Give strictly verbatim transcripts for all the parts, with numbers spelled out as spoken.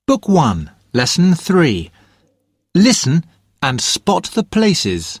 Book one, Lesson three. Listen and spot the places.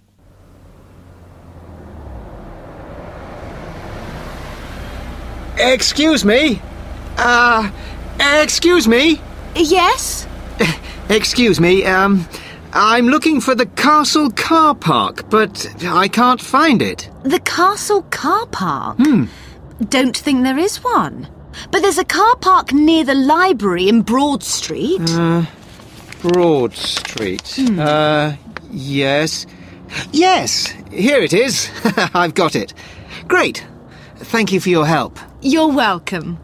Excuse me? Uh, excuse me? Yes? Excuse me, um, I'm looking for the castle car park, but I can't find it. The castle car park? Hmm. Don't think there is one. But there's a car park near the library in Broad Street. Uh, Broad Street. Hmm. Uh, yes. Yes, here it is. I've got it. Great. Thank you for your help. You're welcome.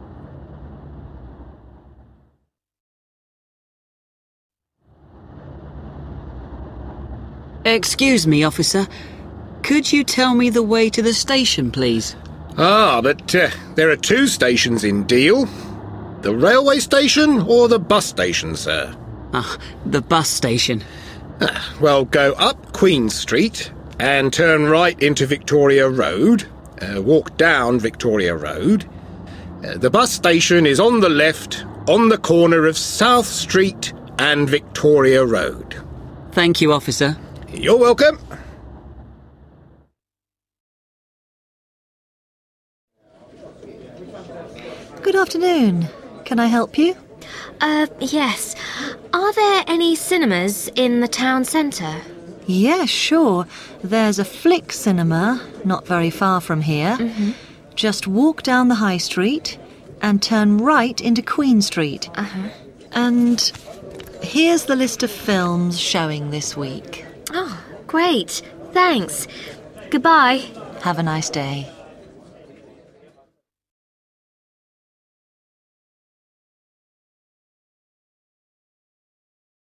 Excuse me, officer. Could you tell me the way to the station, please? Ah, but uh, there are two stations in Deal. The railway station or the bus station, sir? Ah, the bus station. Ah, well, go up Queen Street and turn right into Victoria Road. Uh, walk down Victoria Road. Uh, the bus station is on the left, on the corner of South Street and Victoria Road. Thank you, officer. You're welcome. Good afternoon. Can I help you? Uh, yes. Are there any cinemas in the town centre? Yeah, sure. There's a Flick cinema, not very far from here. Mm-hmm. Just walk down the High Street and turn right into Queen Street. Uh-huh. And here's the list of films showing this week. Oh, great. Thanks. Goodbye. Have a nice day.